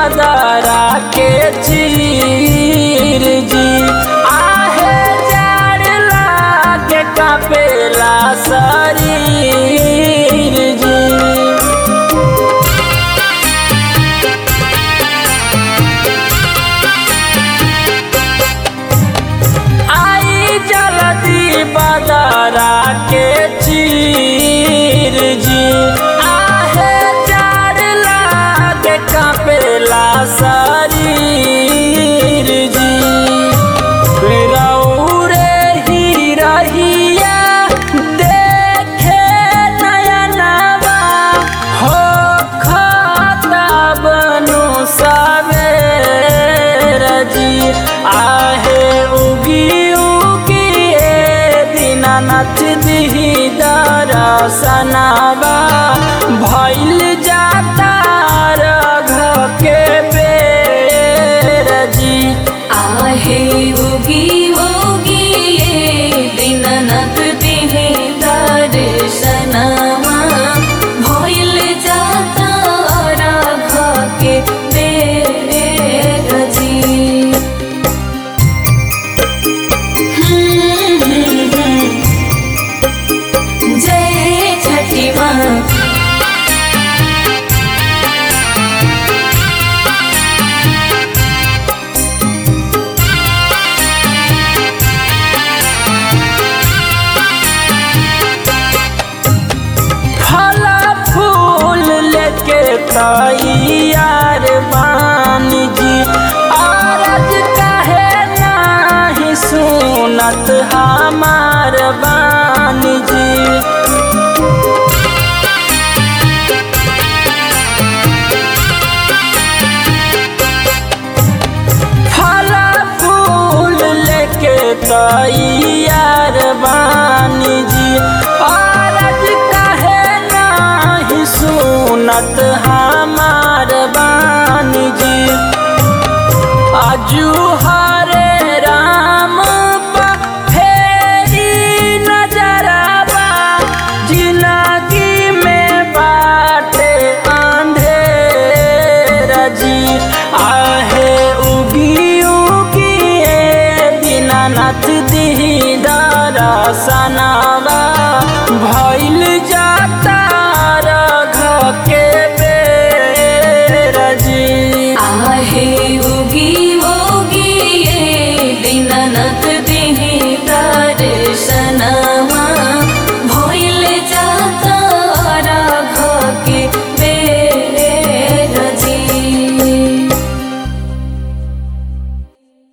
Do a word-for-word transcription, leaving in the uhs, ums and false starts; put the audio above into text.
बदरा के चीर जी। आहे जाड़ लागे कापेला शरीर जी। आई जल्दी बदरा के चीर जी। आहे जाड़ लागे कापेला शरीर जी। रौरे ही रहिया देखे नयनवा हो खाता बनु सवेर जी। आहे उगी उगी दीनानाथ दिही दरसनवा भइल जाता रघ के बेर जी। आहे उगी उगी दीनानाथ दिहे दर्शनवा भइल जाता राघ के बेर जी। जय छठी माँ। फल फूल लेके तैयार बानी जी। अरज काहे नाही सुनत हमार बानी जी। फल फूल लेके तैयार बानी जी। अरज काहे नाही सुनत हमार बानी जी। आजू